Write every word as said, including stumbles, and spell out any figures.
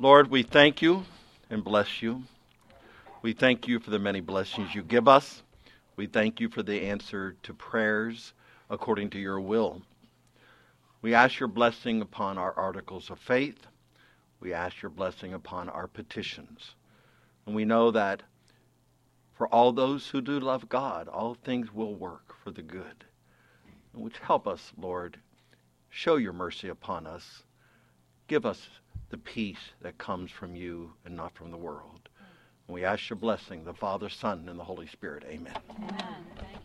Lord, we thank you and bless you. We thank you for the many blessings you give us. We thank you for the answer to prayers according to your will. We ask your blessing upon our articles of faith. We ask your blessing upon our petitions. And we know that for all those who do love God, all things will work for the good. Which help us, Lord, show your mercy upon us. Give us the peace that comes from you and not from the world. And we ask your blessing, the Father, Son, and the Holy Spirit. Amen. Amen.